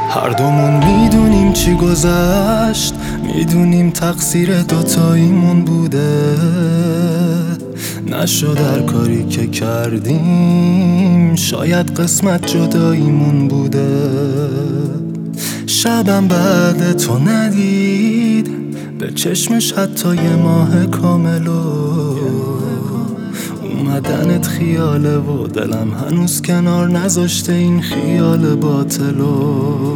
هر دومون میدونیم چی گذشت، میدونیم تقصیر دوتاییمون بوده، نشد هر کاری که کردیم، شاید قسمت جداییمون بوده. شبم بعد تو ندید به چشمش حتی یه ماه کاملو، اومدنت خیاله و دلم هنوز کنار نذاشته این خیال باطلو.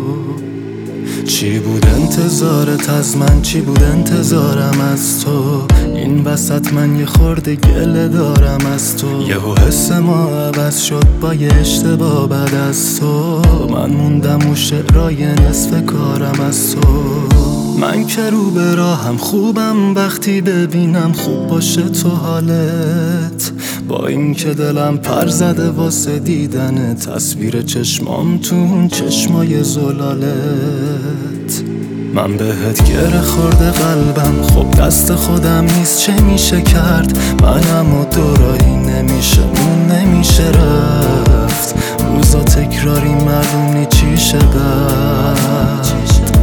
چی بود انتظارت از من، چی بود انتظارم از تو، این وسط من یه خورده گله دارم از تو. یهو حس ما عوض شد با یه اشتباه بعد از تو، من موندم و شعرای نصف کارم از تو. من که رو به راهم خوبم وقتی ببینم خوب باشه تو حالت، با این که دلم پر زده واسه دیدن تصویر چشمام تو اون چشمای زلالت. من بهت گره خورده قلبم، خب دست خودم نیست چه میشه کرد، منم و دوراهی نمیشه مون نمیشه رفت، روزا تکراری معلوم چیشه بعد.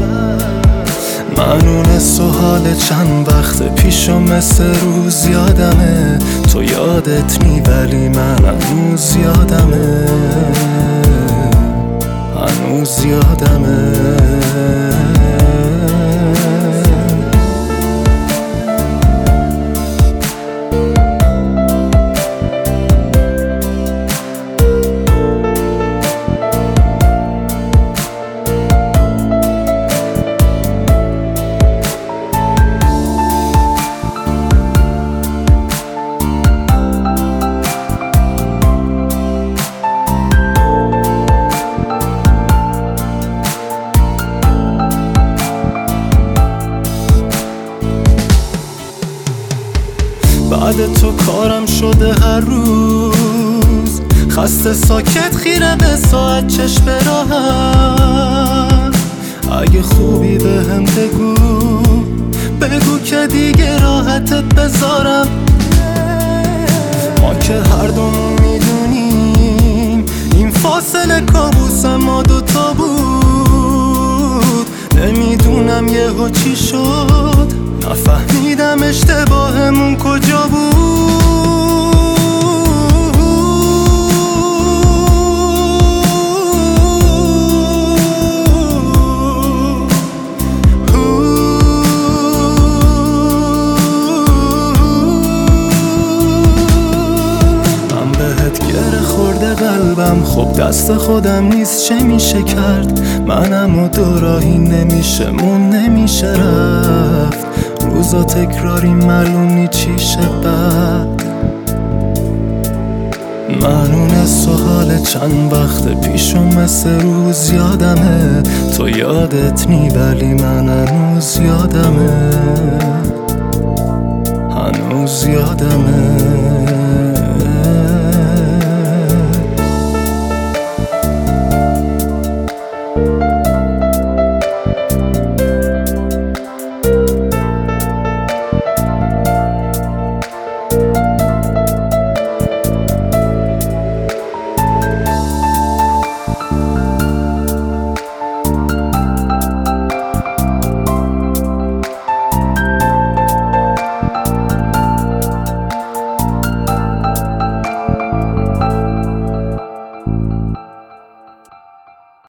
من اونس و حال چند وقت پیشو مثل روز یادمه، تو یادت نی ولی من هنوز یادمه، هنوز یادمه. بعد تو کارم شده هر روز، خسته ساکت خیره به ساعت چشم راهم. اگه خوبی بهم بگو بگو که دیگه راحتت بذارم. ما که هر دومون میدونیم این فاصله کابوس ما دوتا بود، نمیدونم یهو چی شد، نفهمیدم اشتباهمون کجا بود. من بهت گره خورده قلبم، خب دست خودم نیست چه میشه کرد، منم و دوراهی نمیشه مون نمیشه رفت، روزا تکراری معلوم نی چیشه بعد. من اونس و حال چند وقت پیشو مثل روز یادمه، تو یادت نی ولی من هنوز یادمه، هنوز یادمه.